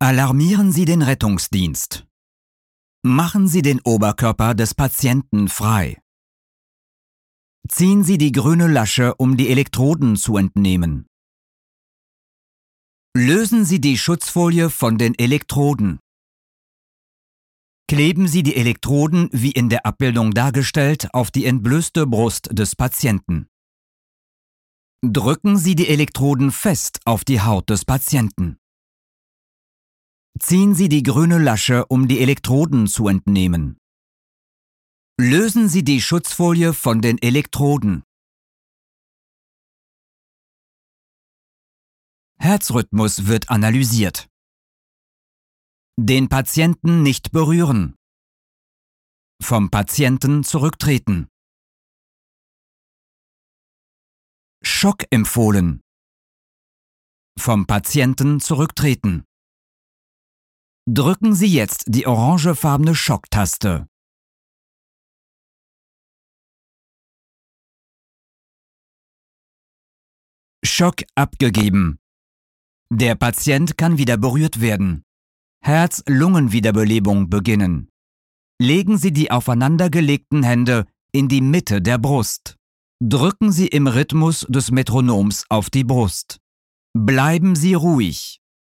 Alarmieren Sie den Rettungsdienst. Machen Sie den Oberkörper des Patienten frei. Ziehen Sie die grüne Lasche, um die Elektroden zu entnehmen. Lösen Sie die Schutzfolie von den Elektroden. Kleben Sie die Elektroden, wie in der Abbildung dargestellt, auf die entblößte Brust des Patienten. Drücken Sie die Elektroden fest auf die Haut des Patienten. Ziehen Sie die grüne Lasche, um die Elektroden zu entnehmen. Lösen Sie die Schutzfolie von den Elektroden. Herzrhythmus wird analysiert. Den Patienten nicht berühren. Vom Patienten zurücktreten. Schock empfohlen. Vom Patienten zurücktreten. Drücken Sie jetzt die orangefarbene Schocktaste. Schock abgegeben. Der Patient kann wieder berührt werden. Herz-Lungen-Wiederbelebung beginnen. Legen Sie die aufeinandergelegten Hände in die Mitte der Brust. Drücken Sie im Rhythmus des Metronoms auf die Brust. Bleiben Sie ruhig.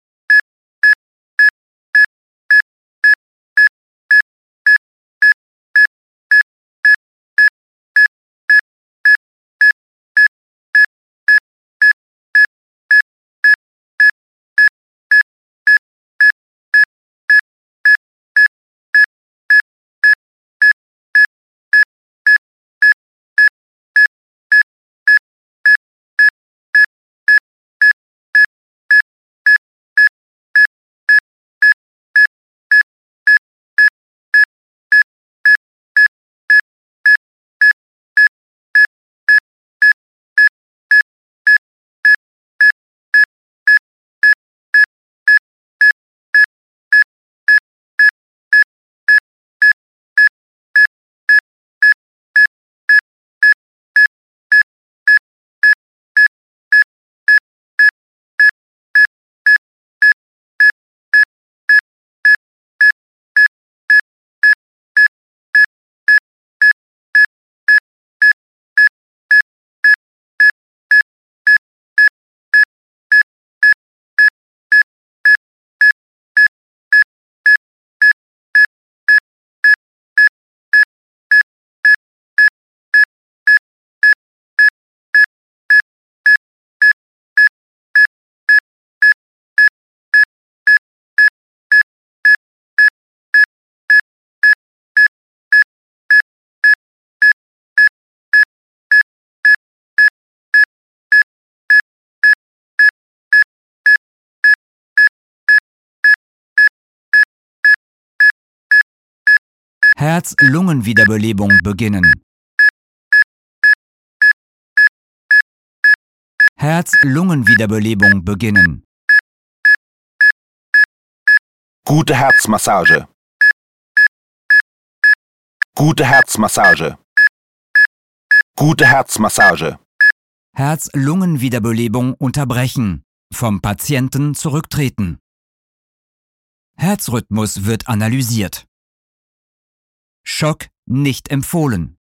Herz-Lungen-Wiederbelebung beginnen. Herz-Lungen-Wiederbelebung beginnen. Gute Herzmassage. Gute Herzmassage. Gute Herzmassage. Herz-Lungen-Wiederbelebung unterbrechen. Vom Patienten zurücktreten. Herzrhythmus wird analysiert. Schock nicht empfohlen.